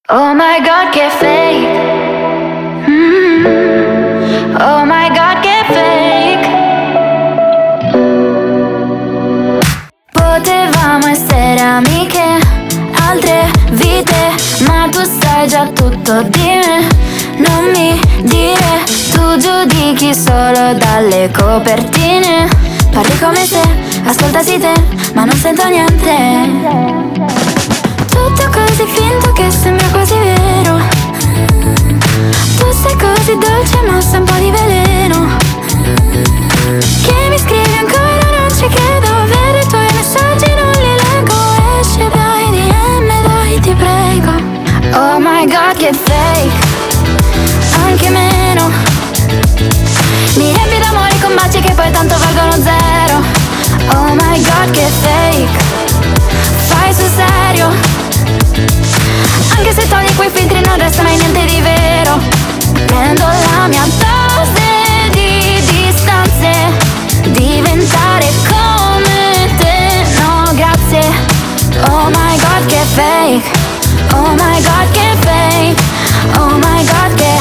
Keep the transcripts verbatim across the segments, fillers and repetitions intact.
Oh my god che fake. mm. Oh my god che fake. Potevamo essere amiche, altre vite, ma tu sai già tutto di me. Non mi dire, tu giudichi solo dalle copertine. Parli come se ascoltassi te, ma non sento niente. Tutto così finto che sembra quasi vero. Tu sei così dolce ma sai un po' di veleno. Che mi scrivi ancora non ci credo. Vedo i tuoi messaggi non li leggo. Esce dai D M dai ti prego. Oh my god che fake. Anche meno. Mi riempi d'amore con baci che poi tanto valgono zero. Oh my god che fake. Fai sul serio. Anche se togli quei filtri non resta mai niente di vero. Prendo la mia dose di distanze. Diventare come te, no grazie. Oh my god che fake. Oh my god che fake. Oh my god che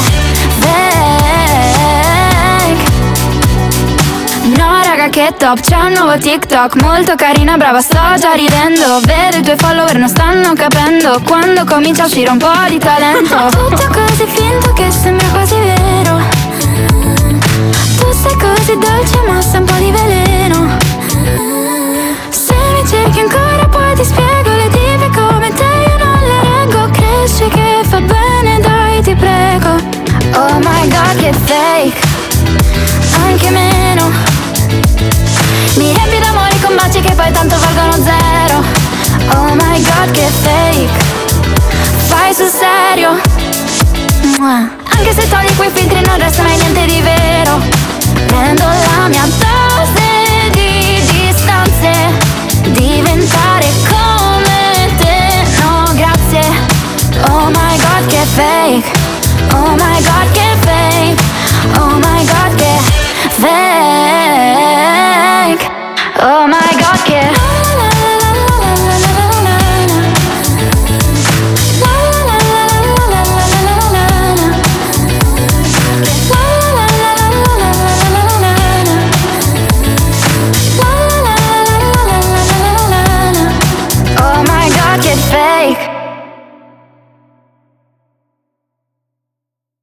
fake. No raga che top, c'è un nuovo TikTok. Molto carina, brava, sto già ridendo. Vedo i tuoi follower non stanno capendo quando comincia a uscire un po' di talento. Tutto così finto che sembra quasi vero. Tu sei così dolce ma sai un po' di veleno. Se mi cerchi ancora poi ti spiego. Le dive come te io non le reggo. Cresci che fa bene dai ti prego. Oh my god che fake. Anche meno. Mi riempi d'amore con baci che poi tanto valgono zero. Oh my god che fake. Fai sul serio. Anche se togli quei filtri non resta mai niente di vero. Prendo la mia dose